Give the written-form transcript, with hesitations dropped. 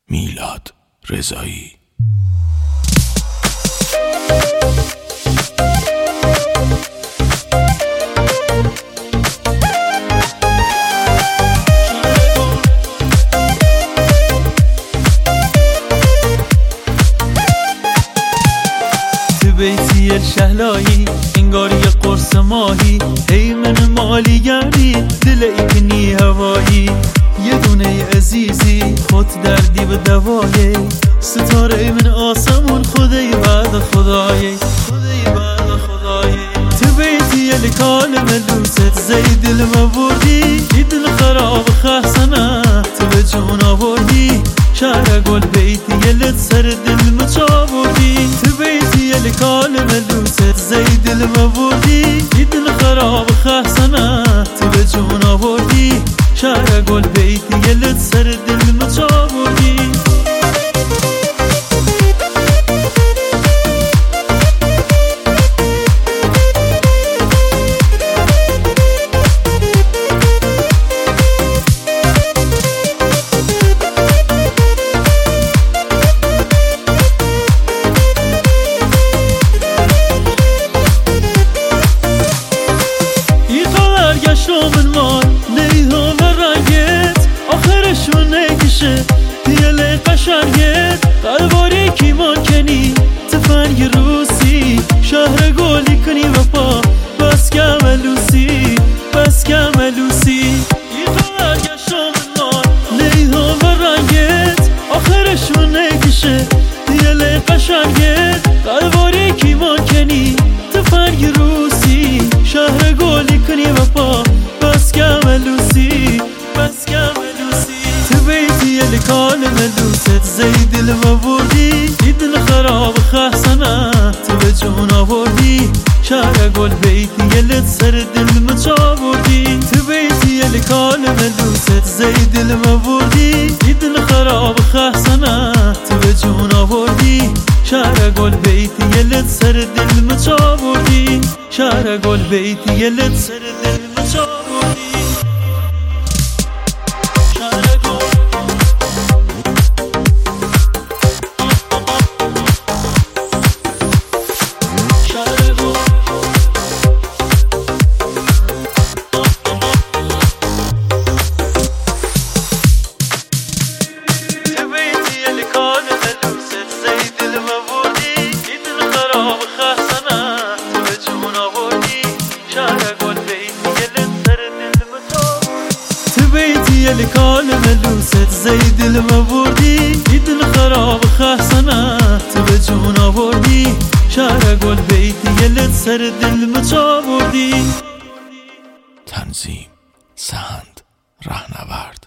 میلاد رضایی. بیتی الشهلایی انگار یه قرص ماهی، ای من مالی گردی دل ایکنی هوایی. یه دونه عزیزی خود دردی به دوایی، ستاره من آسمون خدای بعد خدایی، خدای بعد خدایی. تو بیتی الکالم لوست زی دل مبردی، ای دل خراب خحسنه تو به جون آوردی. شهر گل بیتی یلت سر دل مچاوردی، تو بیتی الکالم لوست زی دل مبردی، ای دل خراب خحسنه تو به جون آوردی. شهر گل بیتی یلت سر دل مچاوردی. من مال نیها و رنگت آخرشون نکشه دیل قشنگت قلباری کی مانکنی تفنگ روسی شهر گلی کنی و پا بس کملوسی بس کملوسی. ایقا گشم من مال نیها و رنگت آخرشون نکشه دیل قشنگت قلباری کی مانکنی تفنگ روسی شهر گلی کنی و پا بس کملوسی بس کملوسی. تو بیتی الکالم لوست زی دل مبردی، ای دل خراب خحسنه تو به جون آوردی. شهر گل بیتی یلت سر دل مچاوردی، تو بیتی الکالم لوست زی دل مبردی، ای دل خراب خحسنه تو به جون آوردی. شهر گل بیتی یلت سر دل مچاوردی، شهر گل بیتی یلت سر دل مچاوردی. الکالم لوست زی دل مبردی، ای دل خراب خحسنه تو به جون آوردی. شهر گل بیتی یلت سر دل مچاوردی. تنظیم سهند رهنورد.